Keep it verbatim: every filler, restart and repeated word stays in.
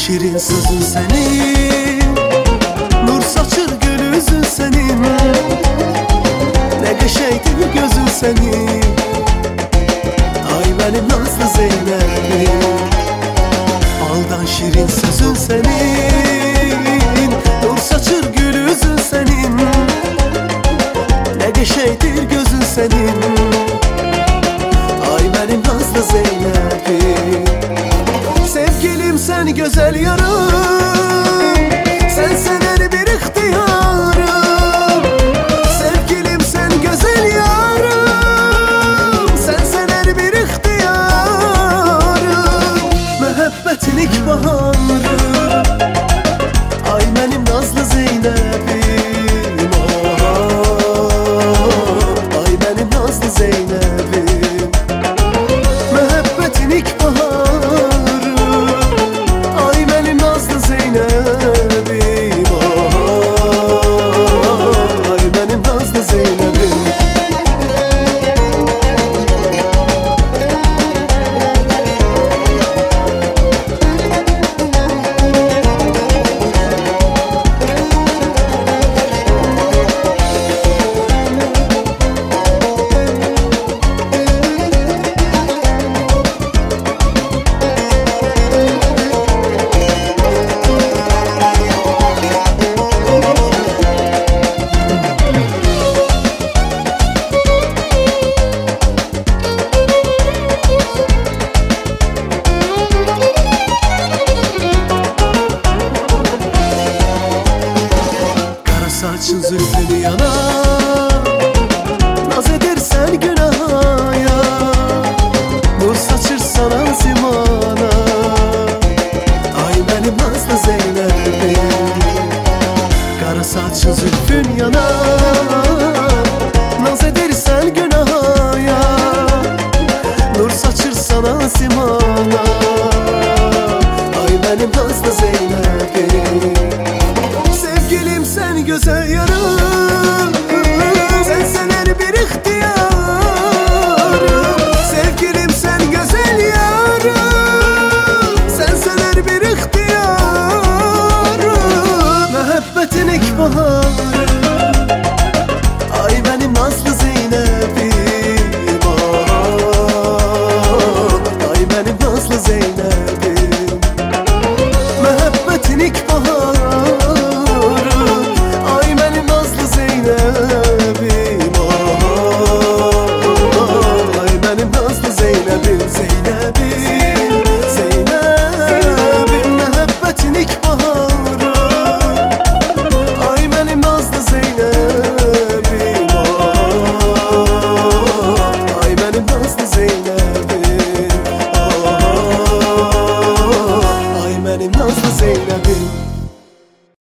şirin sözün senin, nur saçır gül yüzün senin, ne qəşəngdir gözün senin. Ay benim nazlı Zeynep'im, aldan şirin sözün senin, nur saçır gül yüzün senin, ne qəşəngdir gözün senin. Ay benim nazlı Zeynep'im, sevgilim sen güzel yarım, sen sener bir ihtiyarım. Sevgilim sen güzel yarım, sen sener bir ihtiyarım. Mühabbetin ilk baharı, ay benim nazlı Zeynep'im, oh, ay benim nazlı Zeynep'im. Mühabbetin ilk baharı, ay benim nazlı Zeynep'im, oh, ay benim nazlı Zeynep'im. Saçın zülfün yana, naz edersen günahaya, nur saçırsan azimana. Ay benim nazlı Zeynep'im, kara saçın zülfün yana, naz edersen günahaya, nur saçırsan azimana. Ay benim nazlı Zeynep'im, sevgilim sen güzel yarım, sen sener bir ihtiyarım. Sevgilim sen güzel yarım, sen sener bir ihtiyarım. Mühabbetin ilk baharı, ay benim nazlı Zeynep'im, oh, ay benim nazlı Zeynep'im. Mühabbetin ilk baharı, Zeynep'im, Zeynep'im, Zeynep'im, mühabbetin ilk baharı, ay benim nazlı Zeynep'im, oh, ay benim nazlı Zeynep'im, oh, ay benim nazlı Zeynep'im.